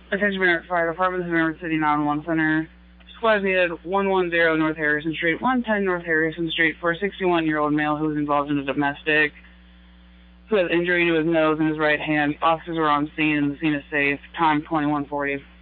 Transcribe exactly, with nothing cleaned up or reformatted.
Attention Merritt Fire Department, the Merritt City nine one one Center. Squad needed one one zero North Harrison Street, one ten North Harrison Street for a sixty-one-year-old male who was involved in a domestic, who has injury to his nose and his right hand. Officers are on scene and the scene is safe. Time twenty-one forty.